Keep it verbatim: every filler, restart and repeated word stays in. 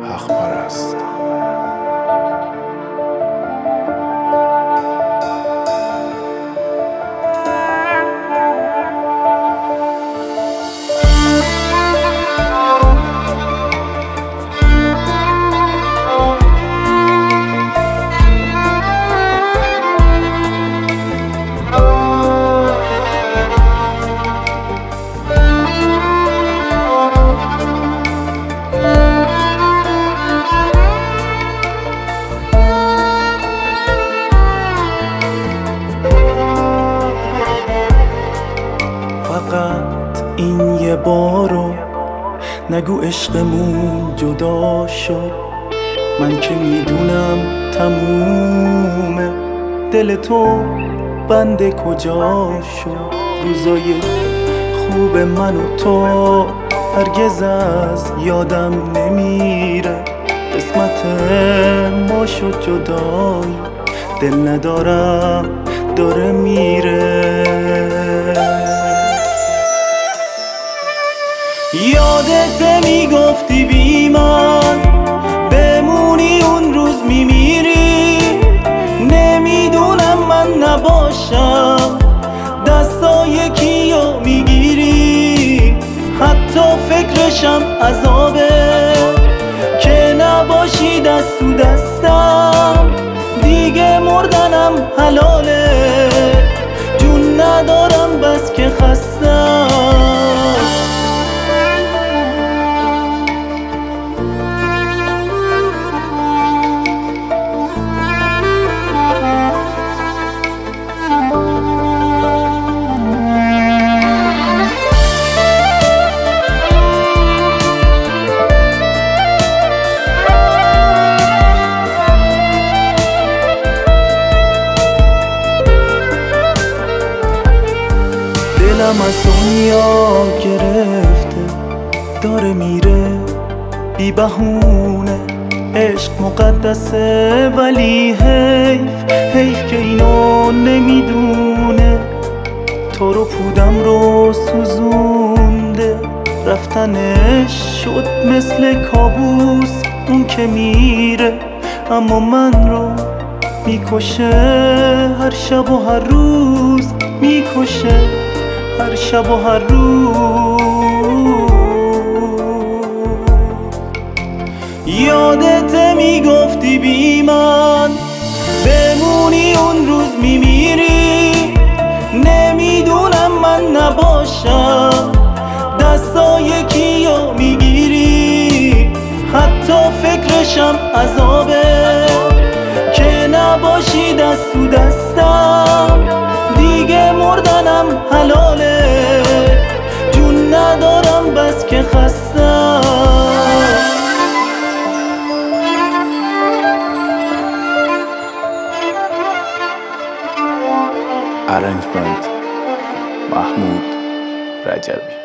حق پرست. فقط این یه بارو نگو عشقمون جدا شد. من که میدونم تمومه، دل تو بنده کجا شد. روزای خوب من و تو هرگز از یادم نمیره. قسمت ما شد جدایی، دل ندارم داره میره. یادت میگفتی بی من بمونی اون روز میمیری. نمیدونم من نباشم دستای کیو میگیری. حتی فکرشم عذابه که نباشی دست تو دستم. دیگه مردنم حلاله، جون ندارم بس که خستم. دلم از دنیا گرفته، داره میره بی بهونه. عشق مقدسه ولی حیف حیف که اینو نمیدونه. تو رو پودم رو سوزونده، رفتنش شد مثل کابوس. اون که میره اما من رو میکشه، هر شب و هر روز میکشه، هر شب و هر روز. یادت میگفتی بی من بمونی اون روز میمیری. نمیدونم من نباشم دستای کیو میگیری. حتی فکرشم عذابه که نباشی دست تو دستم. دیگه مردنم حلاله، جون ندارم بس که خستم. ارنجمنت محمود رجبی.